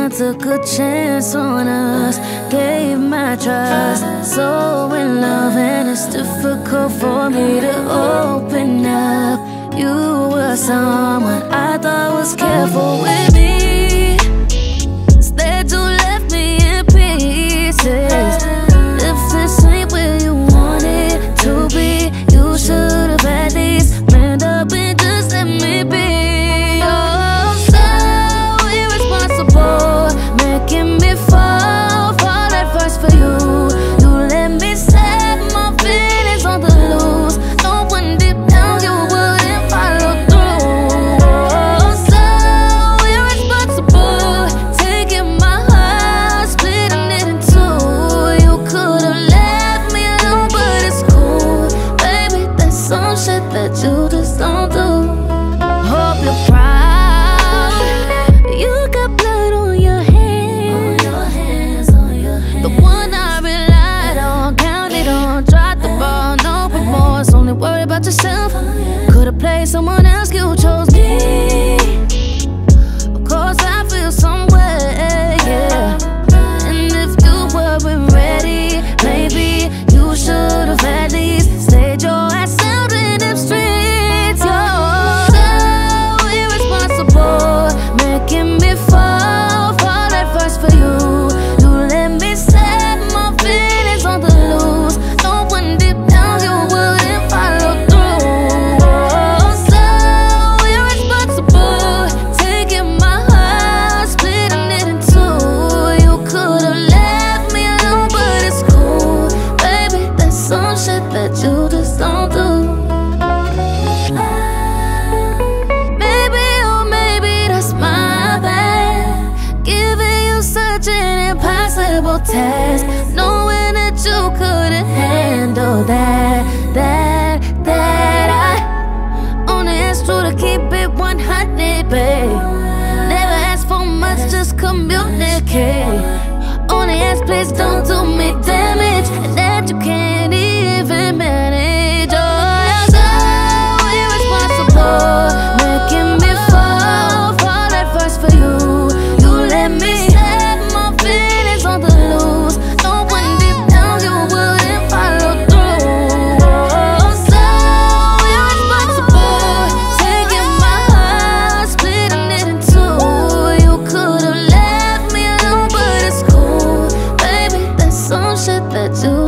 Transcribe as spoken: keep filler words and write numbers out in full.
I took a chance on us, gave my trust, so in love, and it's difficult for me to open up. You were someone I thought was careful with me. Instead you left me in pieces. If this ain't where you want it to be, you should've at least manned up and just let me be. Oh, so irresponsible, making me fall, fall at first for you. You let me set my feelings on the loose, knowing deep down you wouldn't follow through. Oh, so irresponsible, taking my heart, splitting it in two. You could've left me alone, but it's cool. Baby, there's some shit that you just don't do. Hope you're proud. You got blood on your hands, on your hands, on your hands. The one I relied on, counted on, dropped the ball, no remorse, only worried about yourself. Could've played someone else, you chose me. Of course I feel some way, yeah. And if you weren't ready, maybe you should've at least stayed your ass out in them streets. You're so irresponsible, making me fall, fall at first for you. You let me set my feelings on the loose, knowing deep down you wouldn't follow through. Oh, so irresponsible, taking my heart, splitting it in two. You could've left me alone, but it's cool. Baby, there's some shit that you just don't do. Maybe, oh maybe that's my bad, giving you such an impossible task, knowing that you couldn't handle that, that, that. I only asked you to keep it one hundred, babe. Never asked for much, just communicate. Only ask, please don't do me damage, and that you can't even manage. Oh, you're so irresponsible, making me fall, fall at first for you. You let me set my feelings on the loose, knowing deep down you wouldn't follow through. Oh, so irresponsible, taking my heart, splitting it in two. You could've left me alone, but it's cool. Baby, there's some shit that you